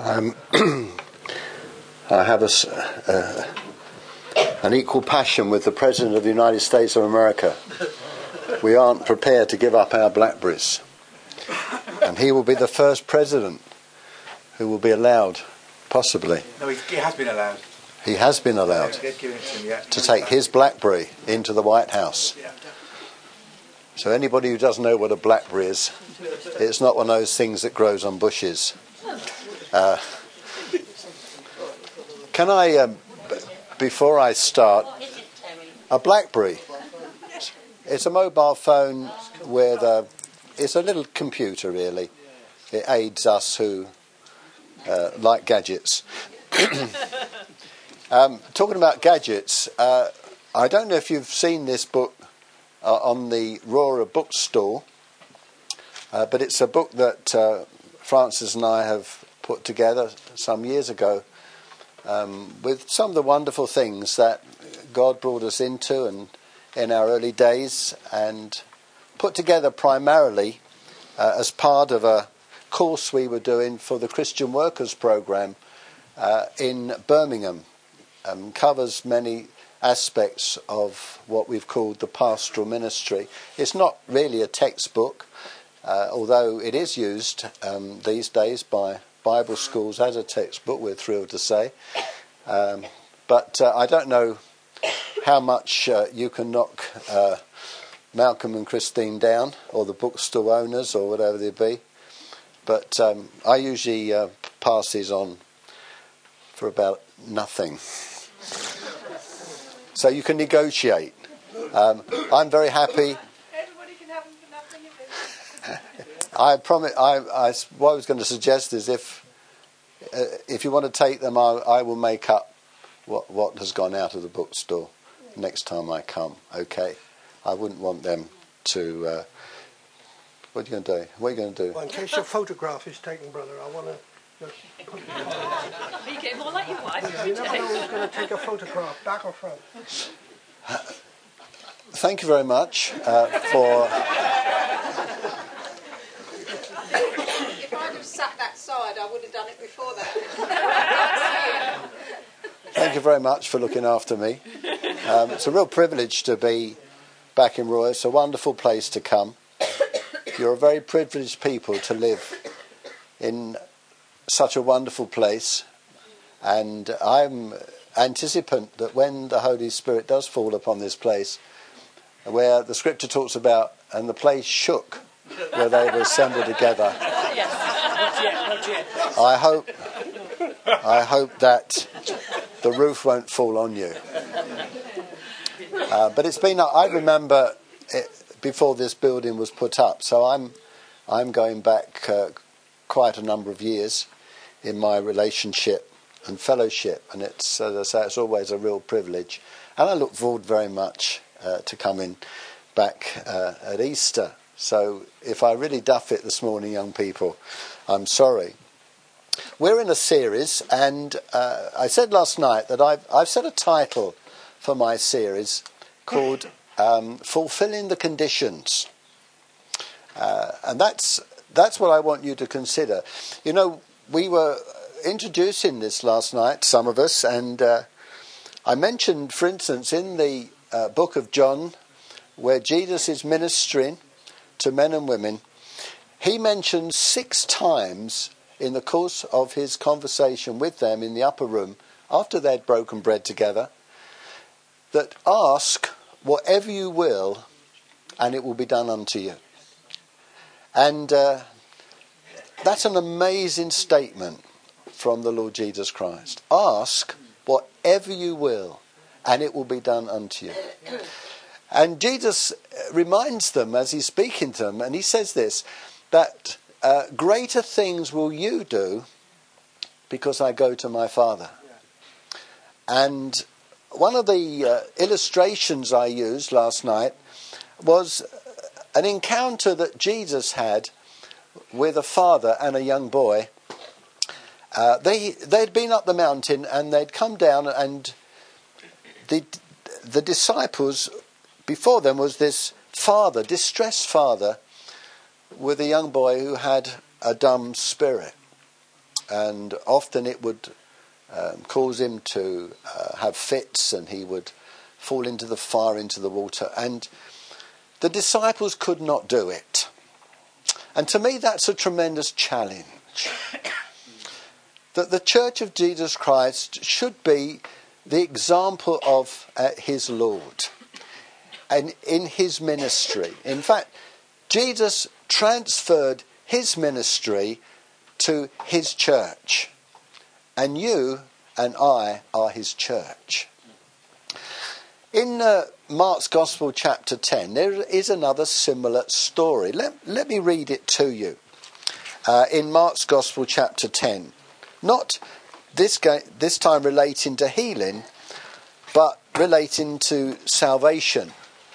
I have an equal passion with the President of the United States of America. We aren't prepared to give up our BlackBerrys. And he will be the first president who will be allowed, possibly. No, he has been allowed. He has been allowed to take his BlackBerry into the White House. Yeah. So anybody who doesn't know what a BlackBerry is, it's not one of those things that grows on bushes. Can I, before I start, a BlackBerry? It's a mobile phone with it's a little computer, really. It aids us who like gadgets. Talking about gadgets, I don't know if you've seen this book on the Rora bookstall, but it's a book that Francis and I have put together some years ago with some of the wonderful things that God brought us into and in our early days, and put together primarily as part of a course we were doing for the Christian Workers Programme in Birmingham. Covers many aspects of what we've called the pastoral ministry. It's not really a textbook, although it is used these days by Bible schools as a textbook, we're thrilled to say. But I don't know how much you can knock Malcolm and Christine down, or the bookstore owners, or whatever they be. But I usually pass these on for about nothing. So you can negotiate. I'm very happy. Everybody can have them for nothing if it's... I promise. What I was going to suggest is if you want to take them, I will make up what has gone out of the bookstore next time I come. Okay, I wouldn't want them to. What are you going to do? What are you going to do? Well, in case your photograph is taken, brother, I want to. Are you getting more like your wife? You never know who's going to take a photograph, back or front. Thank you very much for. If I'd have sat that side, I would have done it before that. Thank you very much for looking after me. It's a real privilege to be back in Roy. It's a wonderful place to come. You're a very privileged people to live in such a wonderful place, and I'm anticipant that when the Holy Spirit does fall upon this place, where the scripture talks about, and the place shook where they were assembled together. I hope that the roof won't fall on you. But it's been, I remember it before this building was put up, so I'm going back quite a number of years in my relationship and fellowship, and it's, as I say, it's always a real privilege, and I look forward very much to coming back at Easter. So if I really duff it this morning, young people, I'm sorry. We're in a series, and I said last night that I've set a title for my series called Fulfilling the Conditions, and that's what I want you to consider. You know, we were introducing this last night, some of us, and I mentioned, for instance, in the book of John, where Jesus is ministering to men and women, he mentions 6 times in the course of his conversation with them in the upper room, after they'd broken bread together, that ask whatever you will, and it will be done unto you. And that's an amazing statement from the Lord Jesus Christ. Ask whatever you will, and it will be done unto you. And Jesus reminds them as he's speaking to them, and he says this, that greater things will you do because I go to my Father. And one of the illustrations I used last night was an encounter that Jesus had with a father and a young boy. They'd been up the mountain and they'd come down, and the disciples, before them was this father, distressed father, with a young boy who had a dumb spirit. and often it would cause him to have fits, and he would fall into the fire, into the water, and the disciples could not do it. And to me that's a tremendous challenge, that the Church of Jesus Christ should be the example of his Lord and in his ministry. In fact, Jesus transferred his ministry to his church, and you and I are his church. In Mark's Gospel chapter 10 there is another similar story. Let me read it to you. In Mark's Gospel chapter 10, not this time relating to healing, but relating to salvation.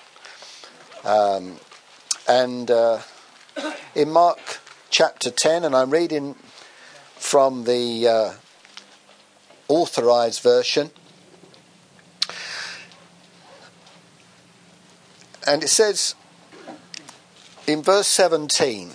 In Mark chapter 10, and I'm reading from the authorized version, and it says in verse 17,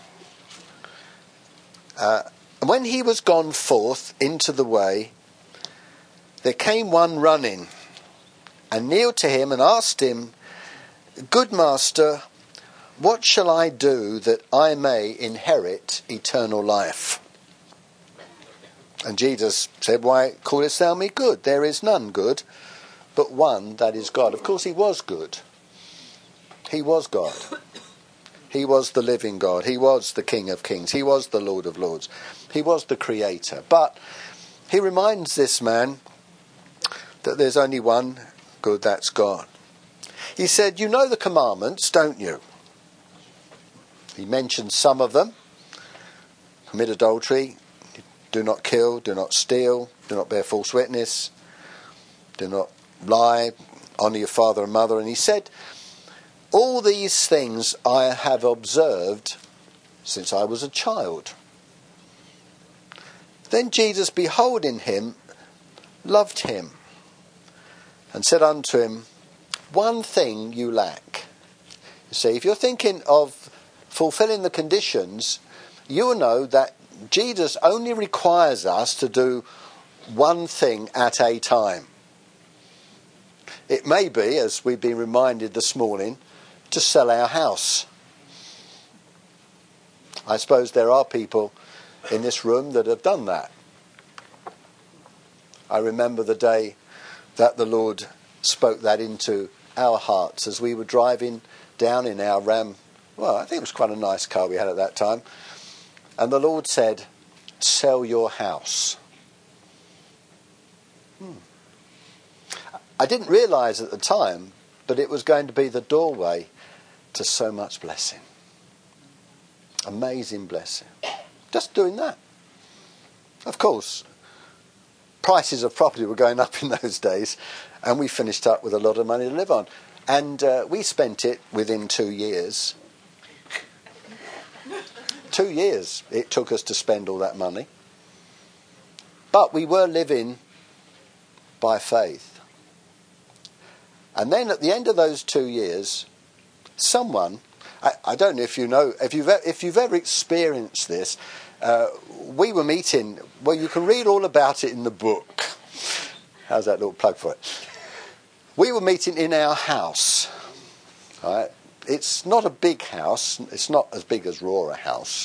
when he was gone forth into the way, there came one running, and kneeled to him and asked him, Good master, what shall I do that I may inherit eternal life? And Jesus said, Why callest thou me good? There is none good, but one, that is God. Of course he was good. He was God. He was the living God. He was the King of Kings. He was the Lord of Lords. He was the Creator. But he reminds this man that there's only one good, that's God. He said, you know the commandments, don't you? He mentioned some of them. Commit adultery, do not kill, do not steal, do not bear false witness, do not lie, honour your father and mother. And he said, all these things I have observed since I was a child. Then Jesus, beholding him, loved him, and said unto him, one thing you lack. You see, if you're thinking of fulfilling the conditions, you will know that Jesus only requires us to do one thing at a time. It may be, as we've been reminded this morning, to sell our house. I suppose there are people in this room that have done that. I remember the day that the Lord spoke that into our hearts as we were driving down in our Ram. Well, I think it was quite a nice car we had at that time. And the Lord said, sell your house. I didn't realise at the time, but it was going to be the doorway to so much blessing. Amazing blessing. Just doing that. Of course, prices of property were going up in those days, and we finished up with a lot of money to live on. And we spent it within 2 years. 2 years it took us to spend all that money. But we were living by faith. And then at the end of those 2 years, someone, I don't know if you know, if you've ever experienced this, we were meeting, well, you can read all about it in the book. How's that little plug for it? We were meeting in our house. Right? It's not a big house. It's not as big as Rora House.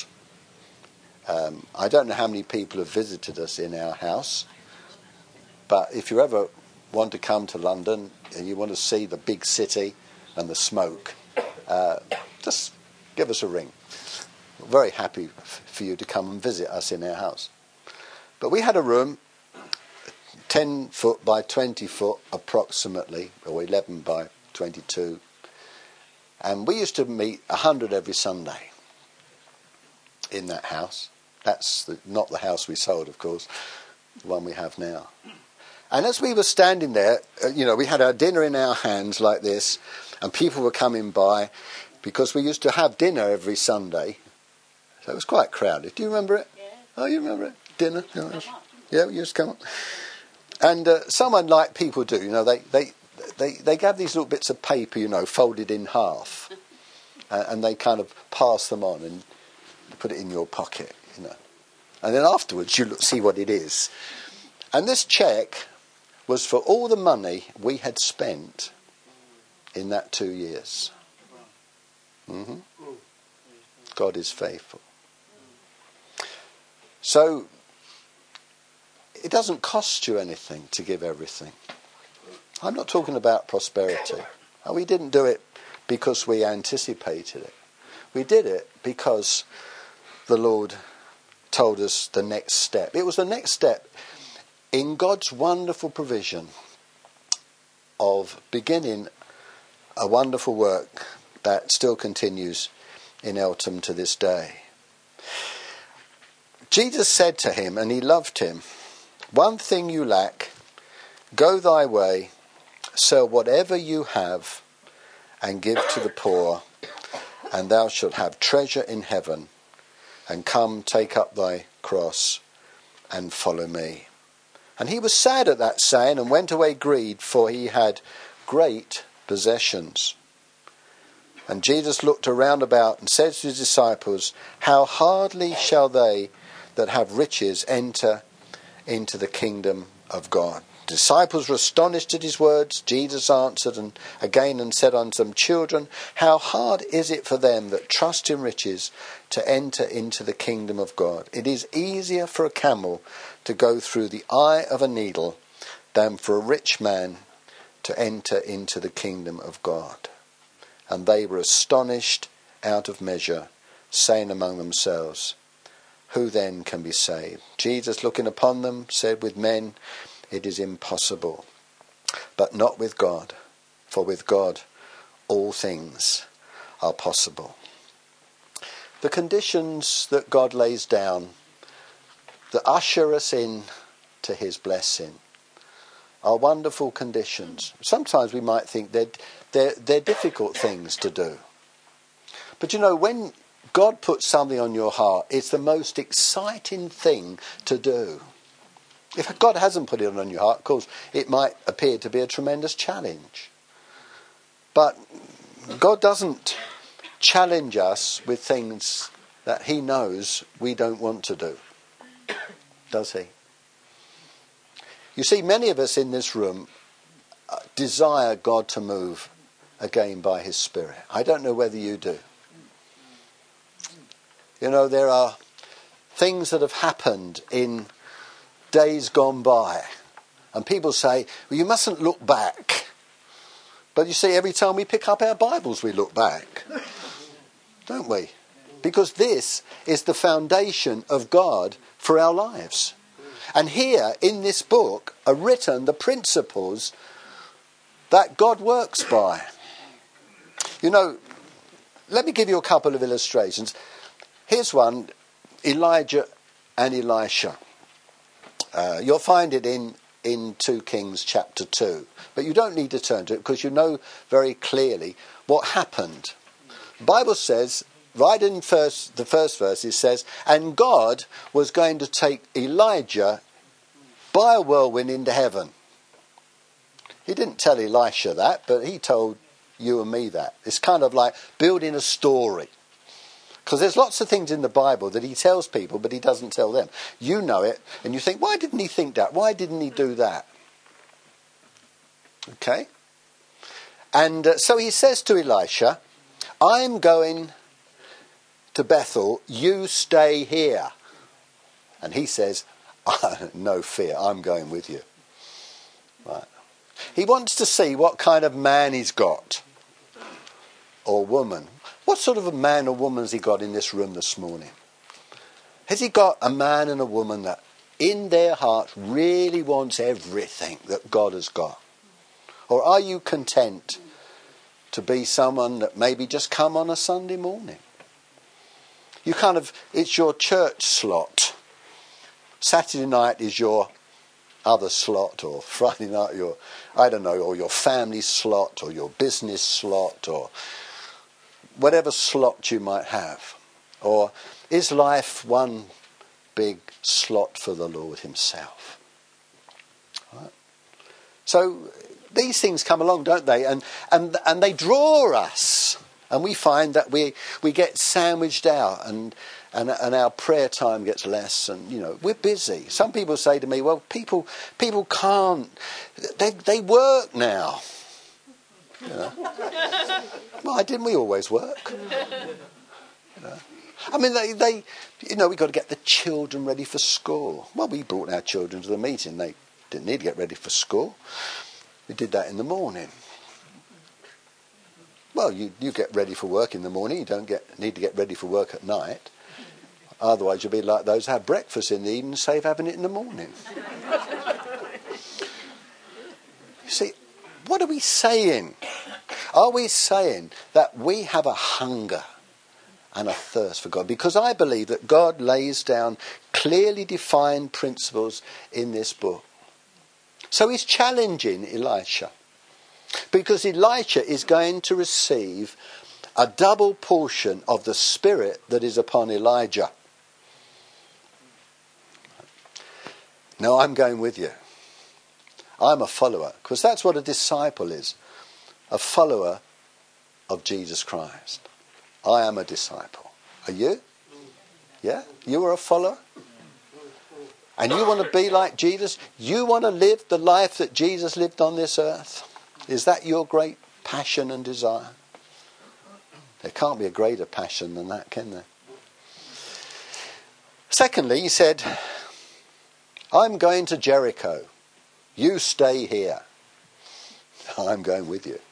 I don't know how many people have visited us in our house. But if you ever want to come to London and you want to see the big city and the smoke, just give us a ring. We're very happy for you to come and visit us in our house. But we had a room, 10 foot by 20 foot approximately, or 11 by 22. And we used to meet 100 every Sunday in that house. That's not the house we sold, of course, the one we have now. And as we were standing there, we had our dinner in our hands like this, and people were coming by because we used to have dinner every Sunday. So it was quite crowded. Do you remember it? Yeah. Oh, you remember it? Dinner? Yeah, we used to come up. And someone like people do, they have these little bits of paper, folded in half. And they kind of pass them on and put it in your pocket, And then afterwards you see what it is. And this cheque was for all the money we had spent in that 2 years. God is faithful. So it doesn't cost you anything to give everything. I'm not talking about prosperity. We didn't do it because we anticipated it. We did it because the Lord told us the next step. It was the next step in God's wonderful provision of beginning a wonderful work that still continues in Eltham to this day. Jesus said to him, and he loved him, "One thing you lack, go thy way, sell whatever you have, and give to the poor, and thou shalt have treasure in heaven, and come take up thy cross and follow me." And he was sad at that saying, and went away grieved, for he had great possessions. And Jesus looked around about and said to his disciples, "How hardly shall they that have riches enter into the kingdom of God?" The disciples were astonished at his words. Jesus answered and again and said unto them, "Children, how hard is it for them that trust in riches to enter into the kingdom of God? It is easier for a camel to go through the eye of a needle than for a rich man to enter into the kingdom of God." And they were astonished out of measure, saying among themselves, "Who then can be saved?" Jesus, looking upon them, said, "With men it is impossible, but not with God, for with God all things are possible." The conditions that God lays down that usher us in to his blessing are wonderful conditions. Sometimes we might think they're difficult things to do. But you know, when God puts something on your heart, it's the most exciting thing to do. If God hasn't put it on your heart, of course, it might appear to be a tremendous challenge. But God doesn't challenge us with things that he knows we don't want to do, does he? You see, many of us in this room desire God to move again by his Spirit. I don't know whether you do. You know, there are things that have happened in days gone by, and people say, "Well, you mustn't look back." But you see, every time we pick up our Bibles, we look back, don't we? Because this is the foundation of God for our lives. And here in this book are written the principles that God works by. You know, let me give you a couple of illustrations. Here's one, Elijah and Elisha. You'll find it in 2 Kings chapter 2. But you don't need to turn to it because you know very clearly what happened. The Bible says, right in the first verse, it says, "And God was going to take Elijah by a whirlwind into heaven." He didn't tell Elisha that, but he told you and me that. It's kind of like building a story. Because there's lots of things in the Bible that he tells people, but he doesn't tell them. You know it, and you think, why didn't he think that? Why didn't he do that? Okay? And so he says to Elisha, "I'm going to Bethel, you stay here." And he says, "No fear, I'm going with you." Right. He wants to see what kind of man he's got, or woman. What sort of a man or woman has he got in this room this morning? Has he got a man and a woman that in their heart really wants everything that God has got? Or are you content to be someone that maybe just come on a Sunday morning? You it's your church slot. Saturday night is your other slot, or Friday night or your family slot, or your business slot, or whatever slot you might have. Or is life one big slot for the Lord himself? Right. So these things come along, don't they? And they draw us. And we find that we get sandwiched out and and our prayer time gets less, and we're busy. Some people say to me, well, people can't, they work now. Why didn't we always work? I mean, they we've got to get the children ready for school. Well, we brought our children to the meeting. They didn't need to get ready for school. We did that in the morning. Well, you get ready for work in the morning. You don't need to get ready for work at night. Otherwise, you'll be like those who have breakfast in the evening and save having it in the morning. You see, what are we saying? Are we saying that we have a hunger and a thirst for God? Because I believe that God lays down clearly defined principles in this book. So he's challenging Elisha, because Elisha is going to receive a double portion of the Spirit that is upon Elijah. Now I'm going with you. I'm a follower, because that's what a disciple is. A follower of Jesus Christ. I am a disciple. Are you? Yeah? You are a follower? And you want to be like Jesus? You want to live the life that Jesus lived on this earth? Is that your great passion and desire? There can't be a greater passion than that, can there? Secondly, he said, I'm going to Jericho. You stay here. I'm going with you.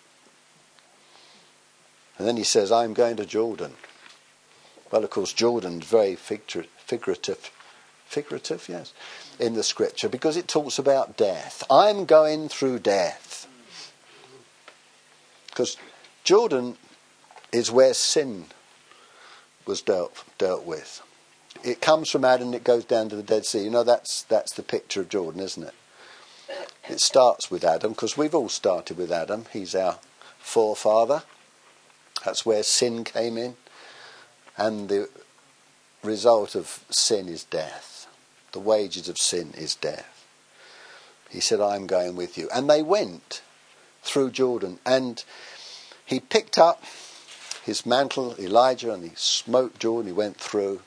And then he says, I'm going to Jordan. Well, of course, Jordan's very figurative, yes, in the scripture, because it talks about death. I'm going through death. Because Jordan is where sin was dealt with. It comes from Adam and it goes down to the Dead Sea. That's the picture of Jordan, isn't it? It starts with Adam, because we've all started with Adam. He's our forefather. That's where sin came in. And the result of sin is death. The wages of sin is death. He said, I'm going with you. And they went through Jordan. And he picked up his mantle, Elijah, and he smote Jordan. He went through.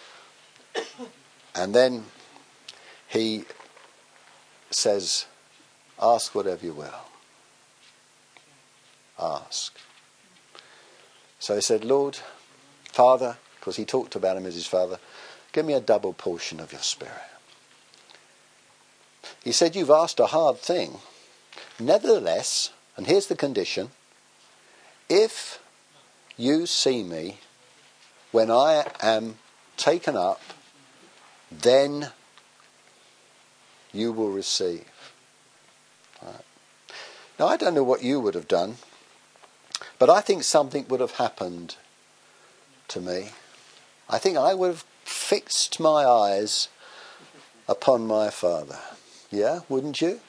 And then he says, ask whatever you will. Ask. So he said, Lord, Father, because he talked about him as his father, give me a double portion of your Spirit. He said, you've asked a hard thing. Nevertheless, and here's the condition, if you see me when I am taken up, then you will receive. Right. Now, I don't know what you would have done, but I think something would have happened to me. I think I would have fixed my eyes upon my Father. Yeah, wouldn't you?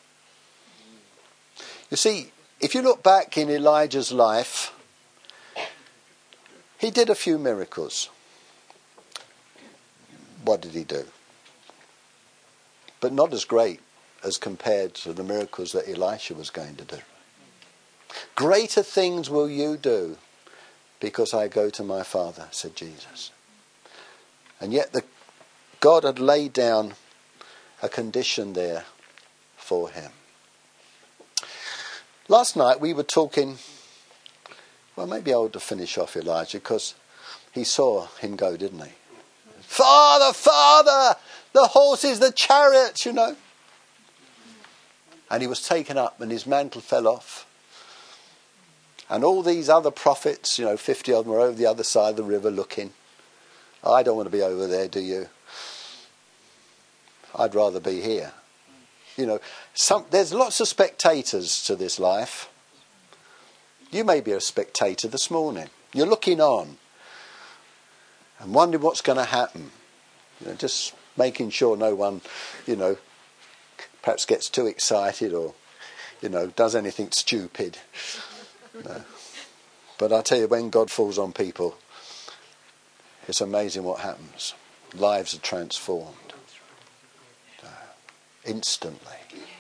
You see, if you look back in Elijah's life, he did a few miracles. What did he do? But not as great as compared to the miracles that Elisha was going to do. Greater things will you do because I go to my Father, said Jesus. And yet God had laid down a condition there for him. Last night we were talking, well, maybe I ought to finish off Elijah, because he saw him go, didn't he? Father, Father, the horses, the chariots, And he was taken up and his mantle fell off. And all these other prophets, 50 of them were over the other side of the river looking. I don't want to be over there, do you? I'd rather be here. There's lots of spectators to this life. You may be a spectator this morning. You're looking on and wondering what's going to happen. Just making sure no one, perhaps gets too excited or, does anything stupid. No. But I tell you, when God falls on people, it's amazing what happens. Lives are transformed. Instantly.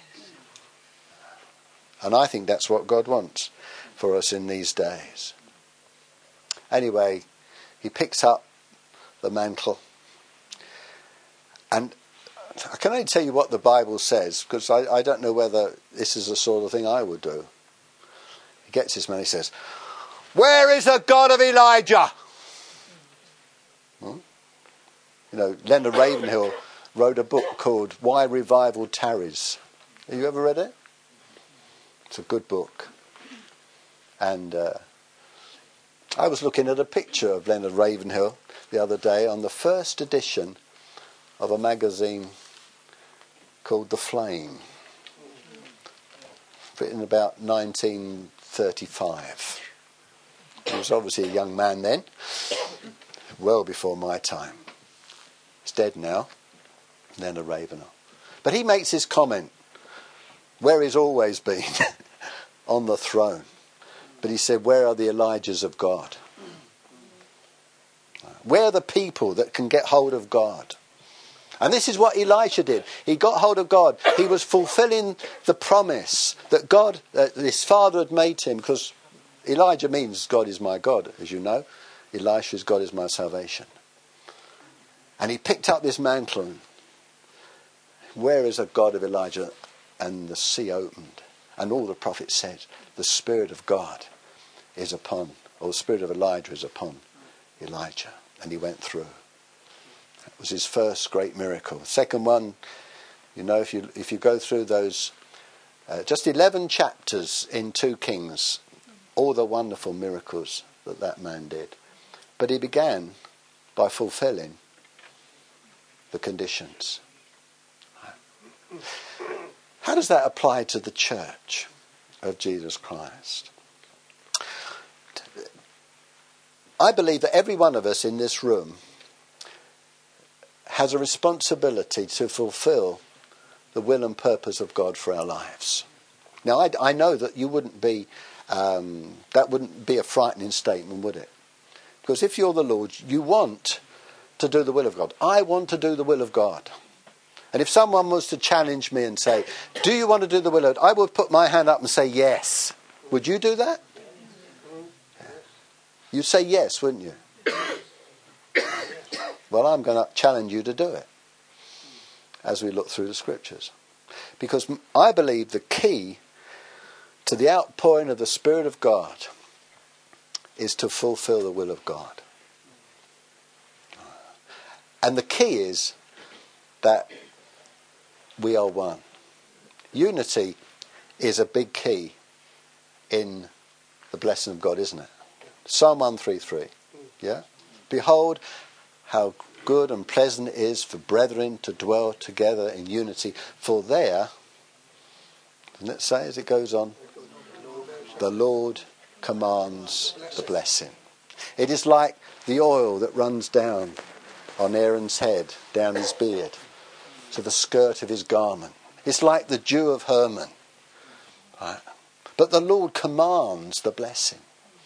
And I think that's what God wants for us in these days. Anyway, he picks up the mantle. And I can only tell you what the Bible says, because I don't know whether this is the sort of thing I would do. He gets this man, he says, "Where is the God of Elijah?" You know, Leonard Ravenhill wrote a book called Why Revival Tarries. Have you ever read it? It's a good book. And I was looking at a picture of Leonard Ravenhill the other day on the first edition of a magazine called The Flame, written about 1935. He was obviously a young man then, well before my time. He's dead now, Leonard Ravenhill. But he makes his comment, where he's always been, on the throne. But he said, where are the Elijahs of God? Where are the people that can get hold of God? And this is what Elisha did. He got hold of God. He was fulfilling the promise that God, his father had made to him, because Elijah means God is my God, as you know. Elisha's God is my salvation. And he picked up this mantle. Where is the God of Elijah? And the sea opened. And all the prophets said, the Spirit of God is upon, or the Spirit of Elijah is upon Elijah. And he went through. That was his first great miracle. Second one, you know, if you go through those, just 11 chapters in 2 Kings, all the wonderful miracles that man did. But he began by fulfilling the conditions. How does that apply to the church of Jesus Christ? I believe that every one of us in this room has a responsibility to fulfill the will and purpose of God for our lives. Now, I know that you wouldn't be, that wouldn't be a frightening statement, would it? Because if you're the Lord, you want to do the will of God. I want to do the will of God. And if someone was to challenge me and say, do you want to do the will of God? I would put my hand up and say yes. Would you do that? You'd say yes, wouldn't you? Well, I'm going to challenge you to do it as we look through the scriptures. Because I believe the key to the outpouring of the Spirit of God is to fulfill the will of God. And the key is that we are one. Unity is a big key in the blessing of God, isn't it? Psalm 133. Yeah? Behold, how good and pleasant it is for brethren to dwell together in unity. For there, doesn't it say as it goes on, the Lord commands the blessing. It is like the oil that runs down on Aaron's head, down his beard, to the skirt of his garment. It's like the dew of Hermon. Right? But the Lord commands the blessing.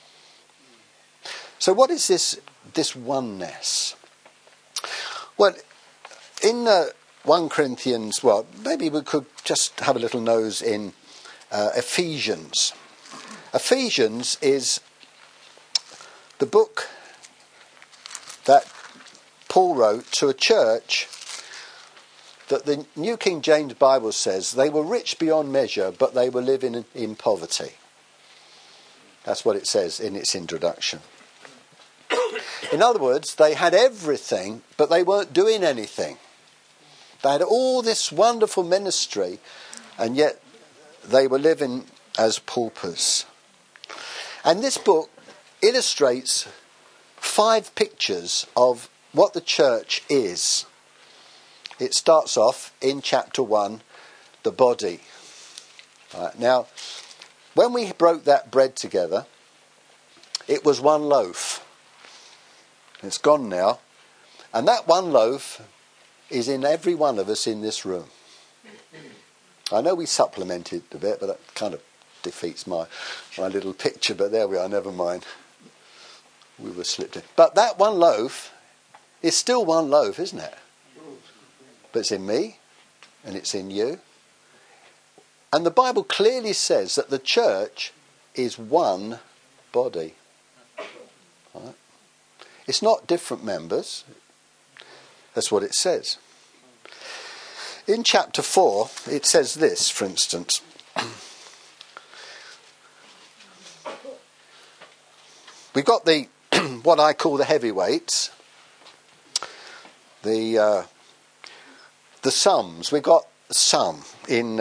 So what is this oneness? Well, in 1 Corinthians, well, maybe we could just have a little nose in Ephesians. Ephesians is the book that Paul wrote to a church that the New King James Bible says they were rich beyond measure, but they were living in poverty. That's what it says in its introduction. In other words, they had everything, but they weren't doing anything. They had all this wonderful ministry, and yet they were living as paupers. And this book illustrates 5 pictures of what the church is. It starts off in chapter 1, the body. Right, now, when we broke that bread together, it was one loaf. It's gone now. And that one loaf is in every one of us in this room. I know we supplemented a bit, but that kind of defeats my little picture. But there we are, never mind. We were slipped in. But that one loaf is still one loaf, isn't it? But it's in me, and it's in you. And the Bible clearly says that the church is one body. Right? It's not different members. That's what it says. In chapter 4, it says this, for instance. We've got the what I call the heavyweights, the sums. We've got some in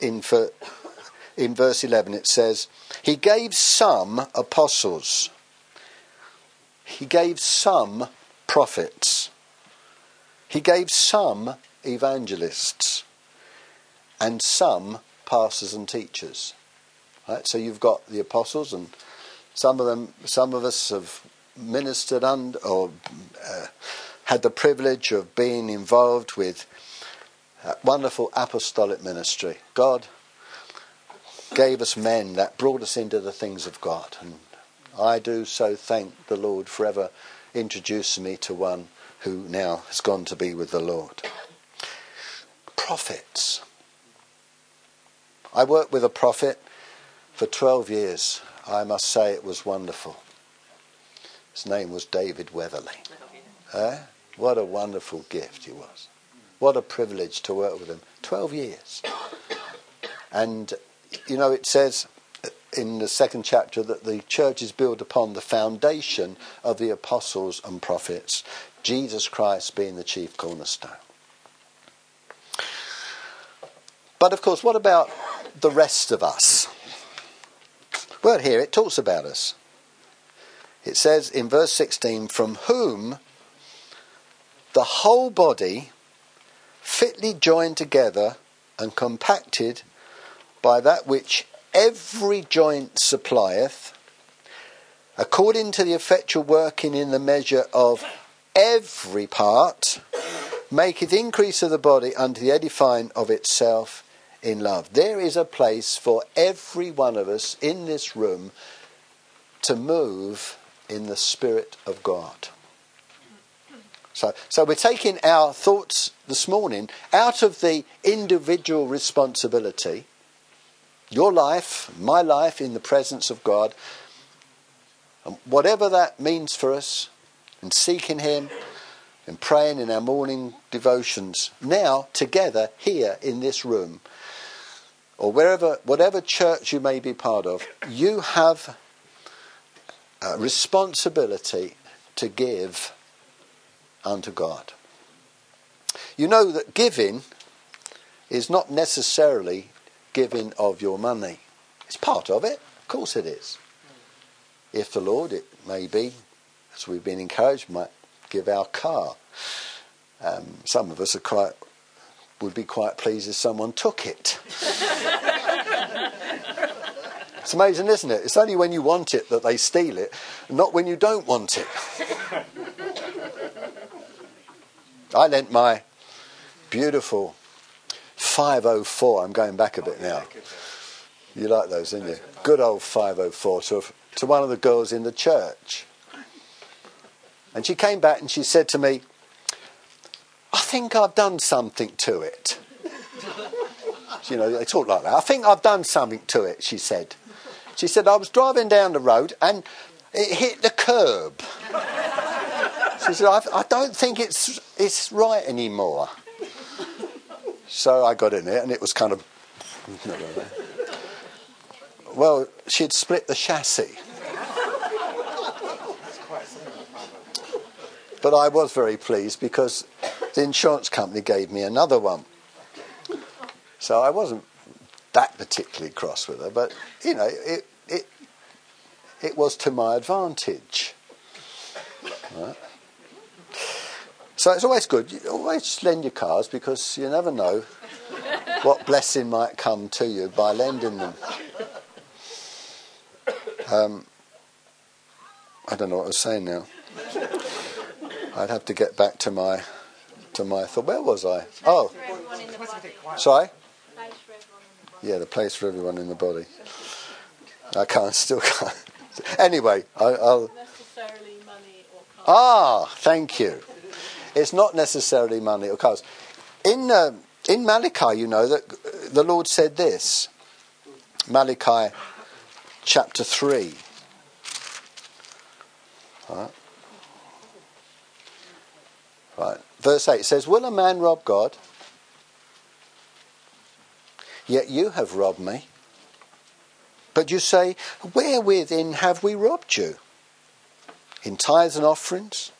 verse 11. It says, "He gave some apostles. He gave some prophets. He gave some evangelists, and some pastors and teachers." Right? So you've got the apostles, and some of us have ministered under or had the privilege of being involved with wonderful apostolic ministry. God gave us men that brought us into the things of God, and I do so thank the Lord for ever introducing me to one who now has gone to be with the Lord. Prophets. I worked with a prophet for 12 years. I must say it was wonderful. His name was David Weatherly. What a wonderful gift he was. What a privilege to work with him. 12 years. And, it says in the second chapter that the church is built upon the foundation of the apostles and prophets, Jesus Christ being the chief cornerstone. But of course, what about the rest of us? Well, here it talks about us. It says in verse 16, "From whom the whole body, fitly joined together and compacted by that which every joint supplieth, according to the effectual working in the measure of every part, maketh increase of the body unto the edifying of itself in love." There is a place for every one of us in this room to move in the Spirit of God. So we're taking our thoughts this morning out of the individual responsibility, your life, my life in the presence of God, and whatever that means for us, and seeking Him and praying in our morning devotions, now together here in this room, or whatever church you may be part of, you have a responsibility to give unto God. You know that giving is not necessarily giving of your money. It's part of it. Of course it is. If the Lord, it may be, as we've been encouraged, might give our car. Some of us would be quite pleased if someone took it. It's amazing, isn't it? It's only when you want it that they steal it, not when you don't want it. I lent my beautiful 504, I'm going back a bit now. You like those, didn't you? Good old 504 to one of the girls in the church. And she came back and she said to me, "I think I've done something to it." They talk like that. "I think I've done something to it," she said. She said, "I was driving down the road and it hit the curb." She said, I don't think it's right anymore." So I got in it and it was kind of... Well, she'd split the chassis. But I was very pleased because the insurance company gave me another one. So I wasn't that particularly cross with her, but, it was to my advantage. Right? So it's always good. You always lend your cars because you never know what blessing might come to you by lending them. I don't know what I was saying now. I'd have to get back to my thought. Where was I? Oh, sorry? Yeah, the place for everyone in the body. I still can't. Anyway, I'll... Necessarily money or cars. Thank you. It's not necessarily money or cars. In Malachi, that the Lord said this. Malachi chapter 3. Right. verse 8 says, will a man rob God? Yet you have robbed me. But you say, wherewithin have we robbed you? In tithes and offerings?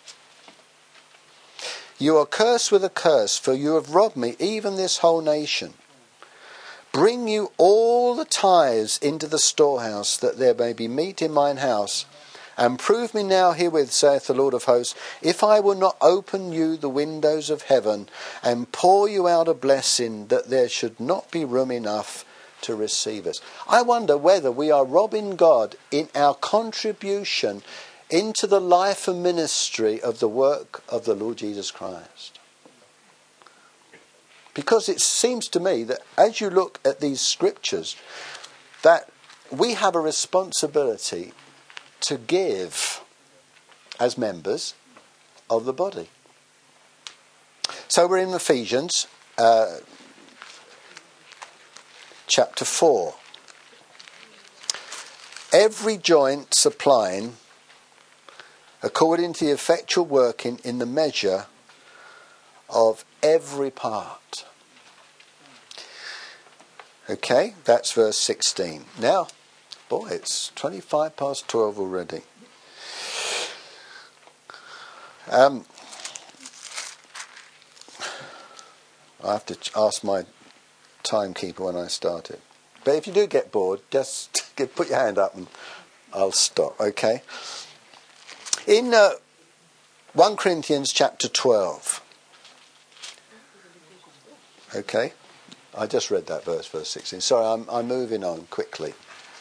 You are cursed with a curse, for you have robbed me, even this whole nation. Bring you all the tithes into the storehouse, that there may be meat in mine house. And prove me now herewith, saith the Lord of hosts, if I will not open you the windows of heaven, and pour you out a blessing, that there should not be room enough to receive us. I wonder whether we are robbing God in our contribution into the life and ministry of the work of the Lord Jesus Christ. Because it seems to me that as you look at these scriptures, that we have a responsibility to give as members of the body. So we're in Ephesians chapter 4. Every joint supplying according to the effectual working in the measure of every part. Okay, that's verse 16. Now, boy, it's 25 past 12 already. I have to ask my timekeeper when I start it. But if you do get bored, just put your hand up and I'll stop, okay? In 1 Corinthians chapter 12, okay, I just read that verse 16. Sorry, I'm moving on quickly.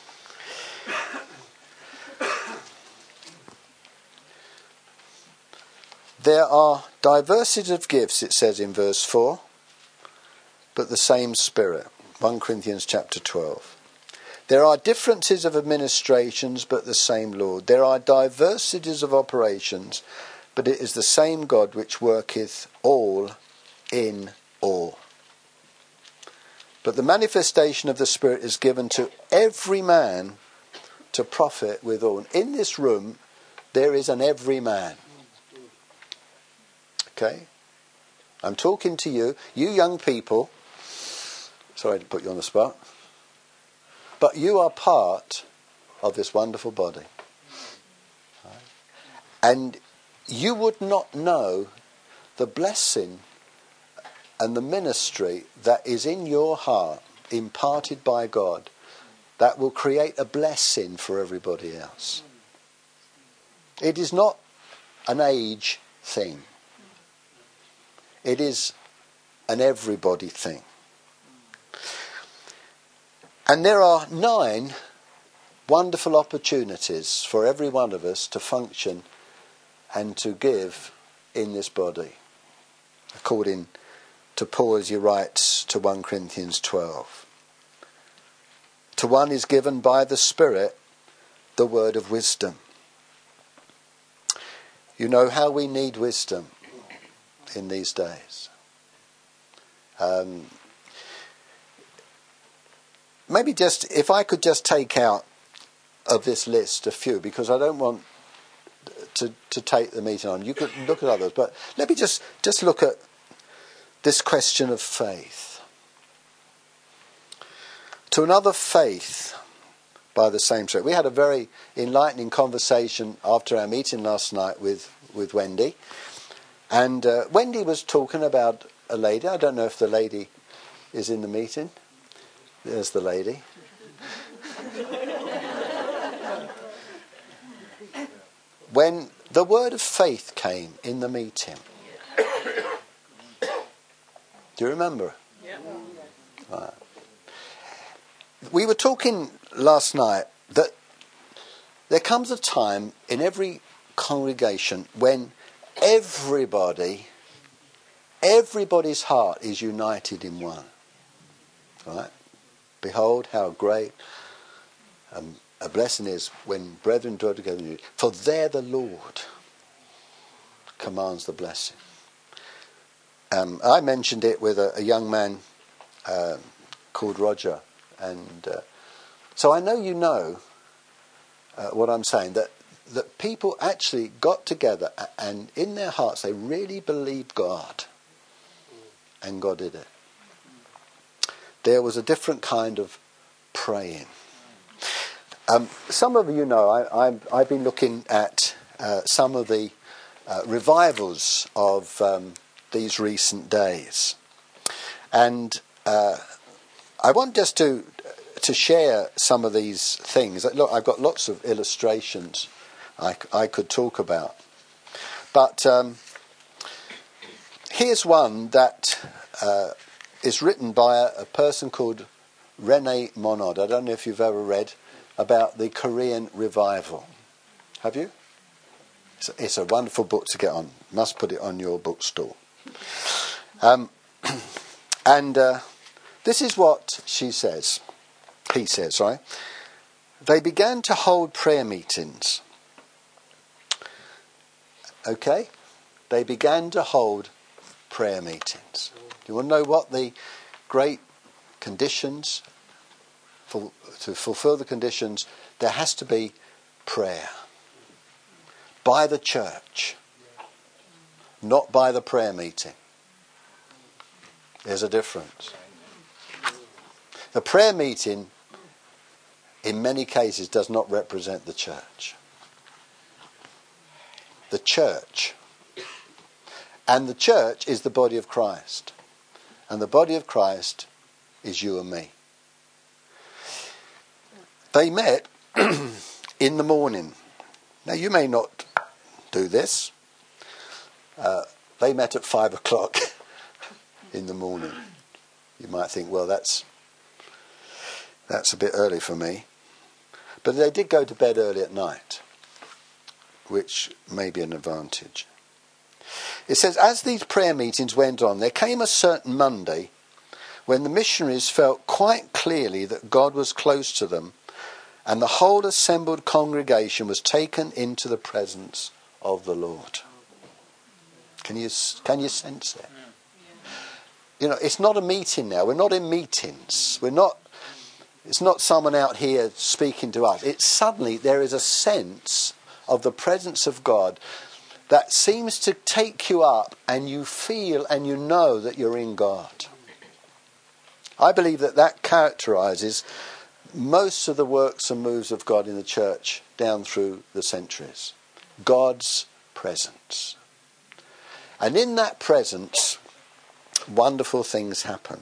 There are diversities of gifts, it says in verse 4, but the same Spirit. 1 Corinthians chapter 12. There are differences of administrations, but the same Lord. There are diversities of operations, but it is the same God which worketh all in all. But the manifestation of the Spirit is given to every man to profit withal. In this room, there is an every man. Okay? I'm talking to you young people. Sorry to put you on the spot. But you are part of this wonderful body. And you would not know the blessing and the ministry that is in your heart, imparted by God, that will create a blessing for everybody else. It is not an age thing. It is an everybody thing. And there are 9 wonderful opportunities for every one of us to function and to give in this body, according to Paul as he writes to 1 Corinthians 12. To one is given by the Spirit the word of wisdom. You know how we need wisdom in these days. Maybe just, if I could just take out of this list a few, because I don't want to take the meeting on. You could look at others, but let me just look at this question of faith. To another, faith by the same Spirit. We had a very enlightening conversation after our meeting last night with Wendy. And Wendy was talking about a lady. I don't know if the lady is in the meeting. There's the lady. When the word of faith came in the meeting. Do you remember? Yeah. Right. We were talking last night that there comes a time in every congregation when everybody's heart is united in one. Right? Behold, how great a blessing is when brethren dwell together. For there the Lord commands the blessing. I mentioned it with a young man called Roger. And so I know you know what I'm saying, that that people actually got together and in their hearts they really believed God, and God did it. There was a different kind of praying. Some of you know I've been looking at some of the revivals of these recent days, and I want just to share some of these things. Look, I've got lots of illustrations I could talk about, but here's one that is written by a person called Rene Monod. I don't know if you've ever read about the Korean revival. Have you? It's a wonderful book to get on. Must put it on your bookstore. This is what he says, right? They began to hold prayer meetings. Okay? They began to hold prayer meetings. Do you want to know what the great conditions, to fulfill the conditions, there has to be prayer. By the church. Not by the prayer meeting. There's a difference. The prayer meeting, in many cases, does not represent the church. The church. And the church is the body of Christ. And the body of Christ is you and me. They met in the morning. Now, you may not do this. They met at 5 o'clock in the morning. You might think, well, that's a bit early for me. But they did go to bed early at night, which may be an advantage. It says, as these prayer meetings went on, there came a certain Monday when the missionaries felt quite clearly that God was close to them, and the whole assembled congregation was taken into the presence of the Lord. Can you sense it? You know, it's not a meeting now. We're not in meetings. It's not someone out here speaking to us. It's suddenly there is a sense of the presence of God that seems to take you up, and you feel and you know that you're in God. I believe that characterises most of the works and moves of God in the church down through the centuries. God's presence. And in that presence, wonderful things happen.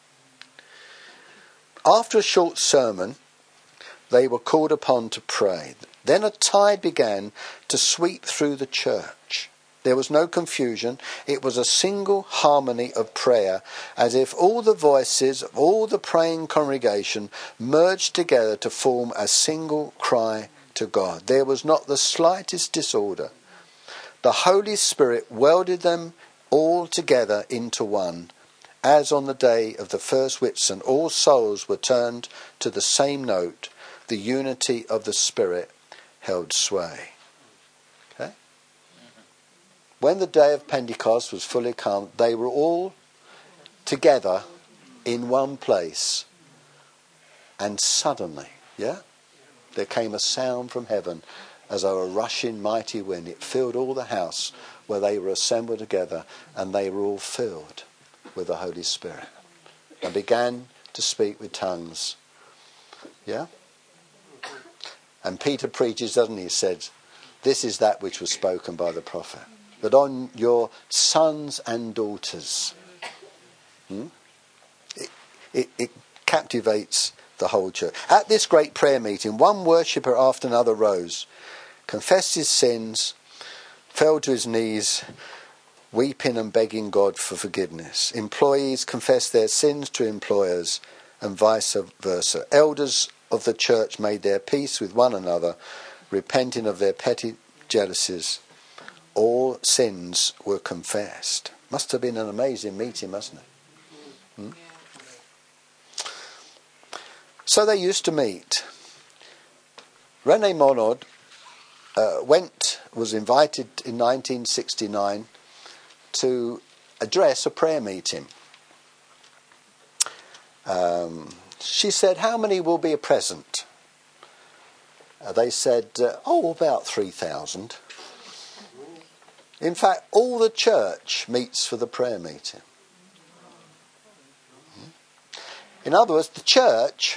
After a short sermon, they were called upon to pray. Then a tide began to sweep through the church. There was no confusion. It was a single harmony of prayer, as if all the voices of all the praying congregation merged together to form a single cry to God. There was not the slightest disorder. The Holy Spirit welded them all together into one, as on the day of the first Whitsun, all souls were turned to the same note. The unity of the Spirit held sway. Okay? When the day of Pentecost was fully come, they were all together in one place, and suddenly, there came a sound from heaven as though a rushing mighty wind. It filled all the house where they were assembled together, and they were all filled with the Holy Spirit and began to speak with tongues. Yeah? And Peter preaches, doesn't he? He said, this is that which was spoken by the prophet, that on your sons and daughters, it captivates the whole church. At this great prayer meeting, one worshipper after another rose, confessed his sins, fell to his knees, weeping and begging God for forgiveness. Employees confessed their sins to employers, and vice versa. Elders of the church made their peace with one another, repenting of their petty jealousies. All sins were confessed. Must have been an amazing meeting, mustn't it? So they used to meet. Rene Monod was invited in 1969 to address a prayer meeting. She said, how many will be present? they said, about 3,000. In fact, all the church meets for the prayer meeting. In other words, the church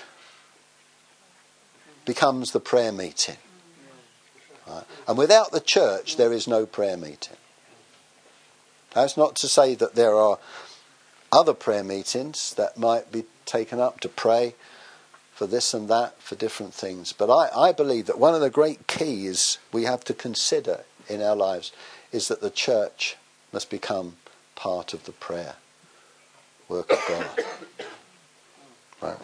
becomes the prayer meeting. Right? And without the church, there is no prayer meeting. That's not to say that there are other prayer meetings that might be taken up to pray for this and that, for different things. But I believe that one of the great keys we have to consider in our lives is that the church must become part of the prayer work of God. Right.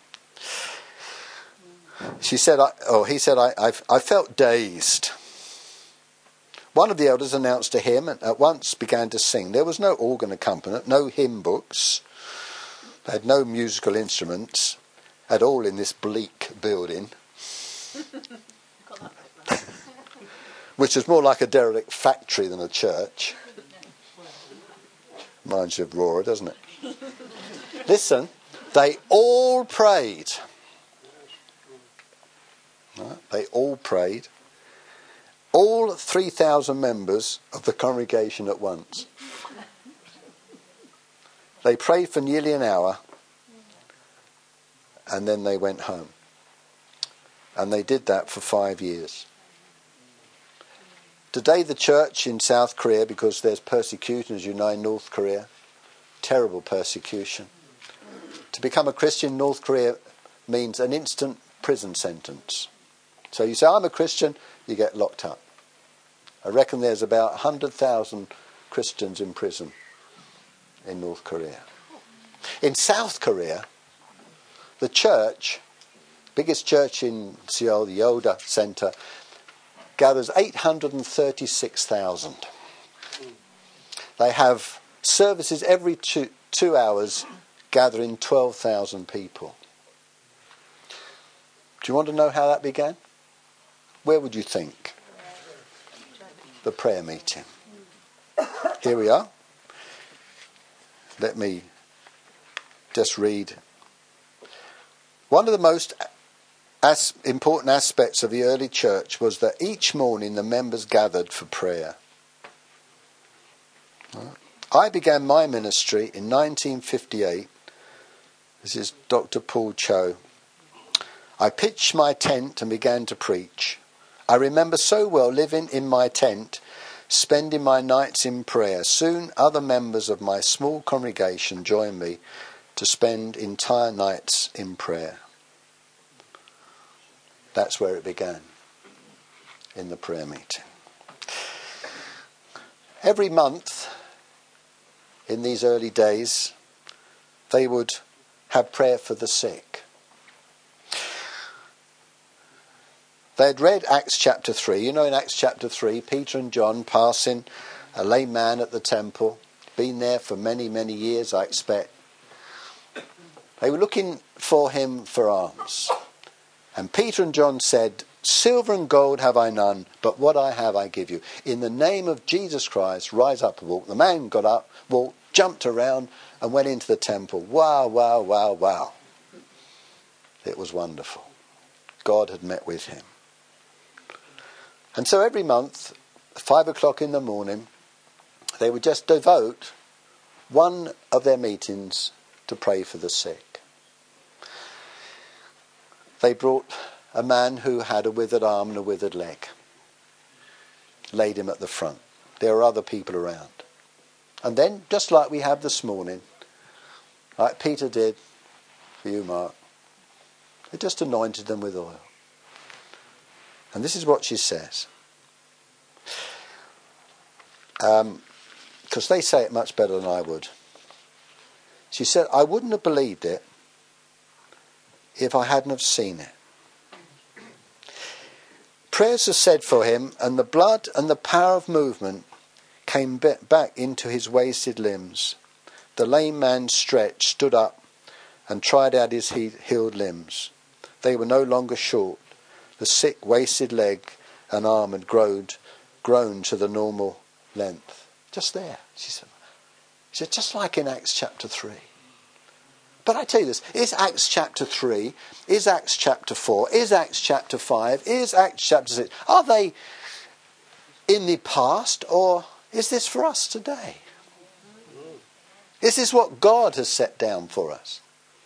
He said, I felt dazed. One of the elders announced a hymn and at once began to sing. There was no organ accompaniment, no hymn books. They had no musical instruments at all in this bleak building, which is more like a derelict factory than a church. Reminds you of Roar, doesn't it? Listen, they all prayed. Right? They all prayed. All 3,000 members of the congregation at once. They prayed for nearly an hour and then they went home. And they did that for 5 years. Today the church in South Korea, because there's persecution, as you know, in North Korea, terrible persecution. To become a Christian in North Korea means an instant prison sentence. So you say, I'm a Christian, you get locked up. I reckon there's about 100,000 Christians in prison in North Korea. In South Korea, the church, biggest church in Seoul, the Yoda Center, gathers 836,000. They have services every 2 hours, gathering 12,000 people. Do you want to know how that began? Where would you think? The prayer meeting. Here we are. Let me just read. One of the most important aspects of the early church was that each morning the members gathered for prayer. I began my ministry in 1958. This is Dr. Paul Cho. I pitched my tent and began to preach. I remember so well living in my tent, spending my nights in prayer. Soon other members of my small congregation joined me to spend entire nights in prayer. That's where it began, in the prayer meeting. Every month, in these early days, they would have prayer for the sick. They had read Acts chapter 3. You know, in Acts chapter 3, Peter and John passing a lame man at the temple, been there for many, many years, I expect. They were looking for him for alms. And Peter and John said, silver and gold have I none, but what I have I give you. In the name of Jesus Christ, rise up and walk. The man got up, walked, jumped around and went into the temple. Wow, wow, wow, wow. It was wonderful. God had met with him. And so every month, 5 o'clock in the morning, they would just devote one of their meetings to pray for the sick. They brought a man who had a withered arm and a withered leg, laid him at the front. There were other people around. And then, just like we have this morning, like Peter did for you, Mark, they just anointed them with oil. And this is what she says. Because they say it much better than I would. She said, I wouldn't have believed it if I hadn't have seen it. Prayers are said for him, and the blood and the power of movement came back into his wasted limbs. The lame man stretched, stood up, and tried out his healed limbs. They were no longer short. The sick, wasted leg and arm had grown to the normal length. Just there, she said, just like in Acts chapter 3. But I tell you this, is Acts chapter 3, is Acts chapter 4, is Acts chapter 5, is Acts chapter 6, are they in the past, or is this for us today? Is this what God has set down for us?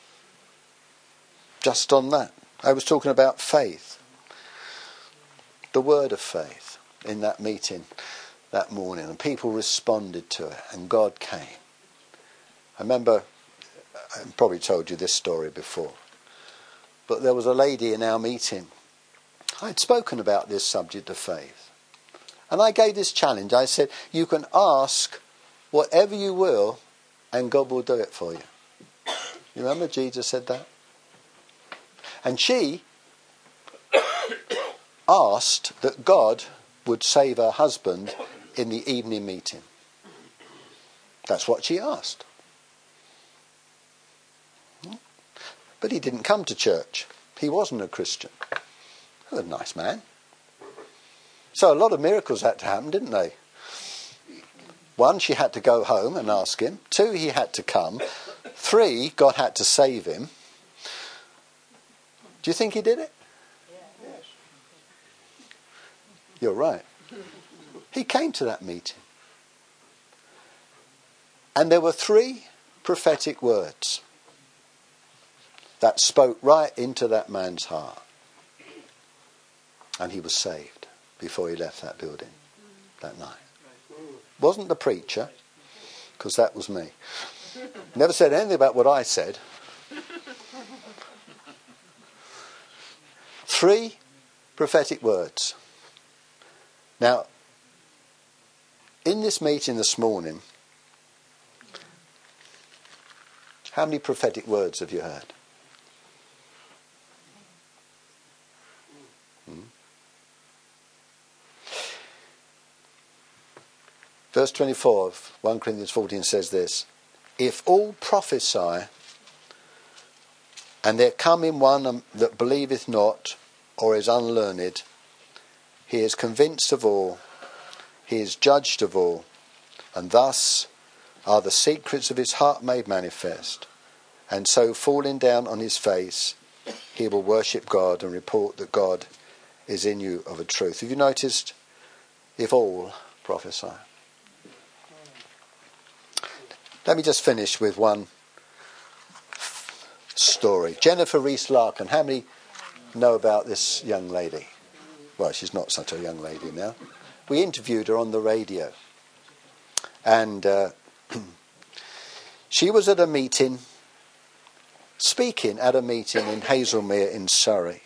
Just on that. I was talking about faith. The word of faith in that meeting that morning. And people responded to it. And God came. I remember, I probably told you this story before. But there was a lady in our meeting. I'd spoken about this subject of faith. And I gave this challenge. I said, you can ask whatever you will and God will do it for you. You remember Jesus said that? And she asked that God would save her husband in the evening meeting. That's what she asked. But he didn't come to church. He wasn't a Christian. He was a nice man. So a lot of miracles had to happen, didn't they? 1, she had to go home and ask him. 2, he had to come. 3, God had to save him. Do you think he did it? Yes. You're right. He came to that meeting. And there were 3 prophetic words that spoke right into that man's heart. And he was saved before he left that building that night. Wasn't the preacher, because that was me. Never said anything about what I said. 3 prophetic words. Now, in this meeting this morning, how many prophetic words have you heard? Verse 24 of 1 Corinthians 14 says this: if all prophesy, and there come in one that believeth not, or is unlearned, he is convinced of all, he is judged of all, and thus are the secrets of his heart made manifest. And so, falling down on his face, he will worship God and report that God is in you of a truth. Have you noticed? If all prophesy. Let me just finish with one story. Jennifer Rees-Larkin. How many know about this young lady? Well, she's not such a young lady now. We interviewed her on the radio. And she was at a meeting, speaking at a meeting in Hazelmere in Surrey.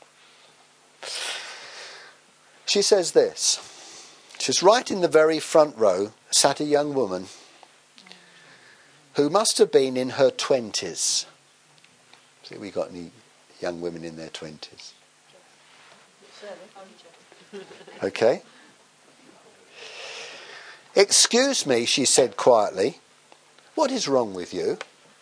She says this. She's right in the very front row, sat a young woman who must have been in her 20s. See, we got any young women in their 20s? Okay. Excuse me, she said quietly. What is wrong with you?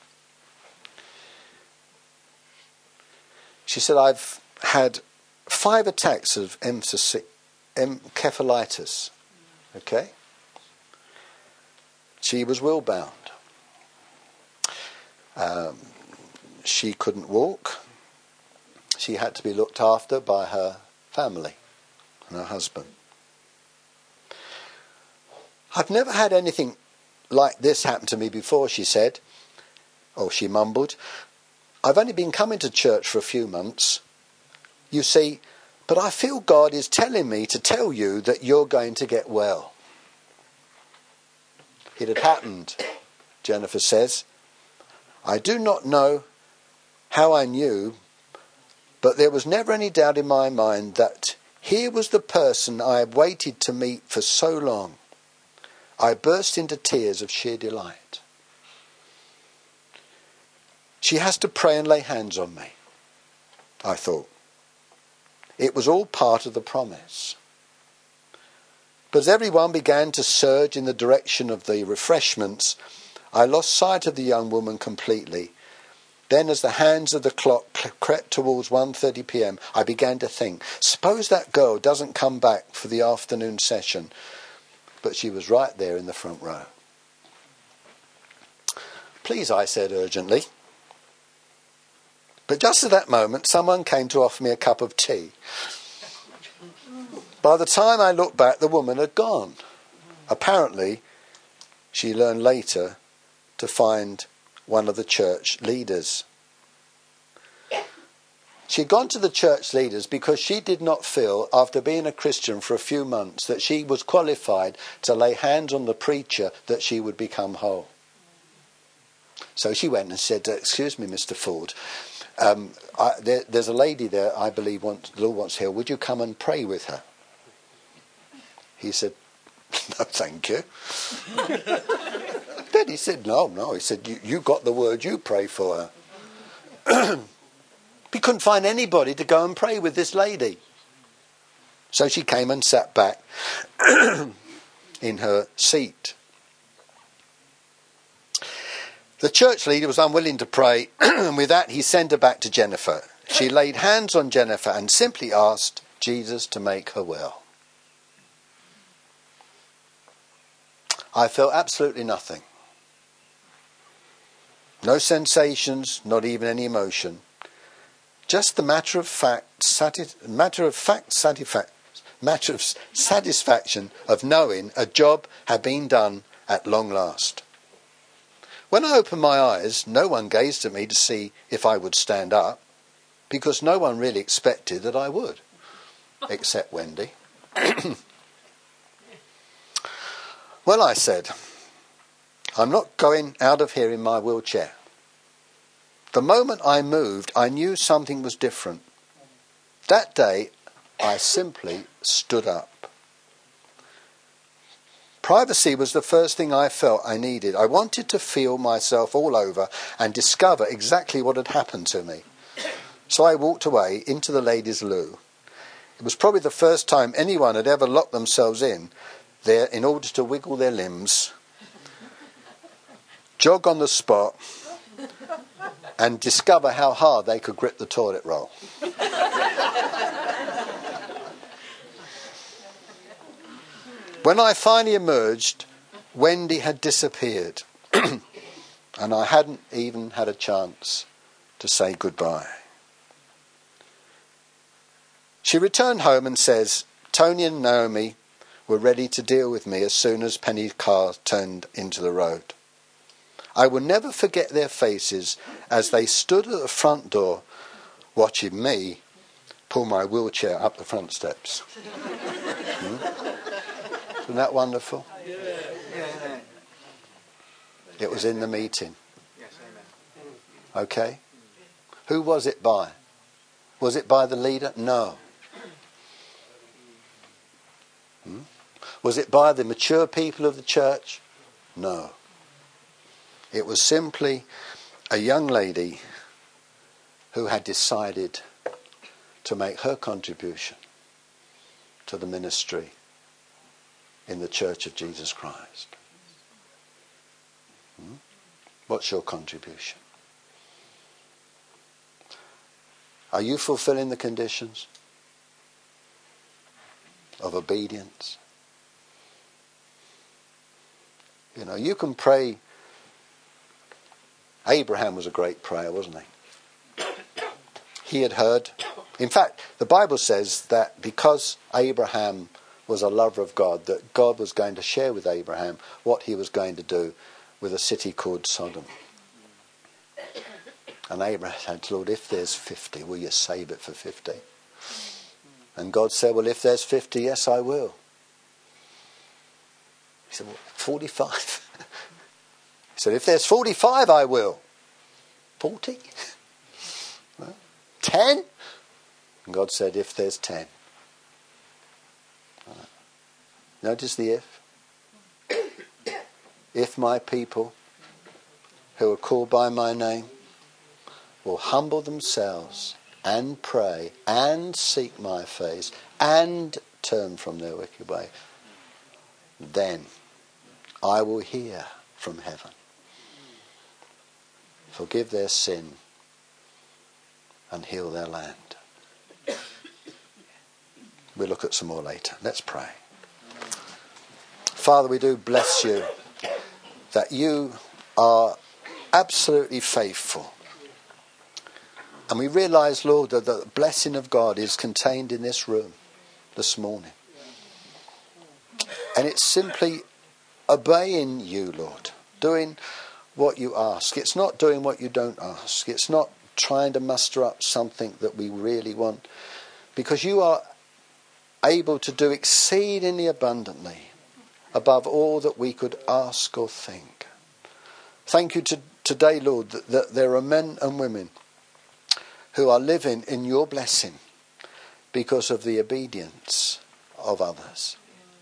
She said, I've had 5 attacks of encephalitis. Okay. She was willbound. She couldn't walk. She had to be looked after by her family and her husband. I've never had anything like this happen to me before, she said. Oh, she mumbled. I've only been coming to church for a few months. You see, but I feel God is telling me to tell you that you're going to get well. It had happened, Jennifer says. I do not know how I knew, but there was never any doubt in my mind that here was the person I had waited to meet for so long. I burst into tears of sheer delight. She has to pray and lay hands on me, I thought. It was all part of the promise. But as everyone began to surge in the direction of the refreshments, I lost sight of the young woman completely. Then as the hands of the clock crept towards 1:30 p.m, I began to think, suppose that girl doesn't come back for the afternoon session. But she was right there in the front row. Please, I said urgently, But just at that moment, someone came to offer me a cup of tea. By the time I looked back, the woman had gone. Apparently, she learned later to find one of the church leaders. She had gone to the church leaders because she did not feel, after being a Christian for a few months, that she was qualified to lay hands on the preacher that she would become whole. So she went and said, "Excuse me, Mr. Ford, there's a lady there I believe the Lord wants here. Would you come and pray with her?" He said, "No, thank you." Then he said, no. He said, you got the word, you pray for her. He couldn't find anybody to go and pray with this lady. So she came and sat back in her seat. The church leader was unwilling to pray, and with that he sent her back to Jennifer. She laid hands on Jennifer and simply asked Jesus to make her well. I felt absolutely nothing. No sensations, not even any emotion. Just the matter of satisfaction of knowing a job had been done at long last. When I opened my eyes, no one gazed at me to see if I would stand up, because no one really expected that I would, except Wendy. Well, I said, "I'm not going out of here in my wheelchair." The moment I moved, I knew something was different. That day, I simply stood up. Privacy was the first thing I felt I needed. I wanted to feel myself all over and discover exactly what had happened to me. So I walked away into the ladies' loo. It was probably the first time anyone had ever locked themselves in there in order to wiggle their limbs, jog on the spot, and discover how hard they could grip the toilet roll. When I finally emerged, Wendy had disappeared, and I hadn't even had a chance to say goodbye. She returned home and says, "Tony and Naomi were ready to deal with me as soon as Penny's car turned into the road. I will never forget their faces as they stood at the front door watching me pull my wheelchair up the front steps." Isn't that wonderful? Yeah. It was in the meeting. Okay? Who was it by? Was it by the leader? No. Was it by the mature people of the church? No. It was simply a young lady who had decided to make her contribution to the ministry in the Church of Jesus Christ. What's your contribution? Are you fulfilling the conditions of obedience? You know, you can pray. Abraham was a great prayer, wasn't he? He had heard. In fact, the Bible says that because Abraham was a lover of God, that God was going to share with Abraham what he was going to do with a city called Sodom. And Abraham said, "Lord, if there's 50, will you save it for 50? And God said, "Well, if there's 50, yes, I will." He said, "Well, 45? He said, "If there's 45, I will." 40? 10? And God said, "If there's 10. Notice the if. If my people who are called by my name will humble themselves and pray and seek my face and turn from their wicked way, then I will hear from heaven, forgive their sin and heal their land." We'll look at some more later. Let's pray. Father, we do bless you that you are absolutely faithful And we realise, Lord, that the blessing of God is contained in this room this morning. And it's simply obeying you, Lord, doing what you ask. It's not doing what you don't ask. It's not trying to muster up something that we really want, because you are able to do exceedingly abundantly above all that we could ask or think. Thank you today, Lord, that there are men and women who are living in your blessing because of the obedience of others.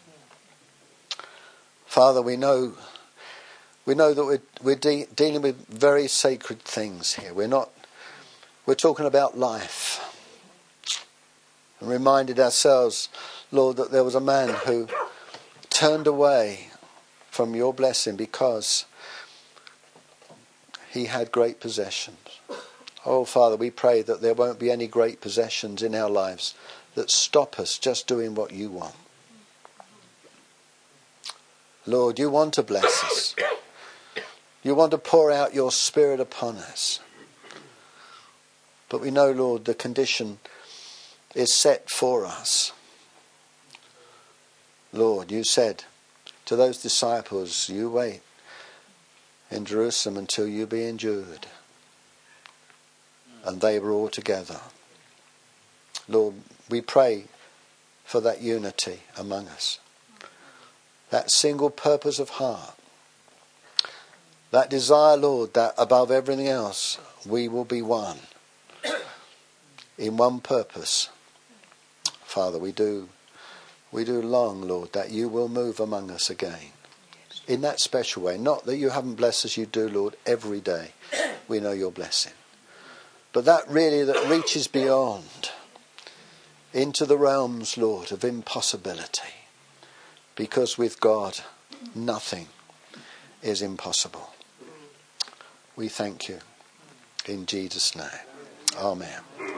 Father, we know that we're dealing with very sacred things here. We're talking about life. And reminded ourselves, Lord, that there was a man who turned away from your blessing because he had great possessions. Oh, Father, we pray that there won't be any great possessions in our lives that stop us just doing what you want. Lord, you want to bless us. You want to pour out your Spirit upon us. But we know, Lord, the condition is set for us. Lord, you said to those disciples, you wait in Jerusalem until you be endured. And they were all together. Lord, we pray for that unity among us. That single purpose of heart. That desire, Lord, that above everything else, we will be one. In one purpose. Father, we do long, Lord, that you will move among us again. In that special way. Not that you haven't blessed us, you do, Lord, every day. We know your blessing. But that really that reaches beyond into the realms, Lord, of impossibility. Because with God, nothing is impossible. We thank you. In Jesus' name. Amen.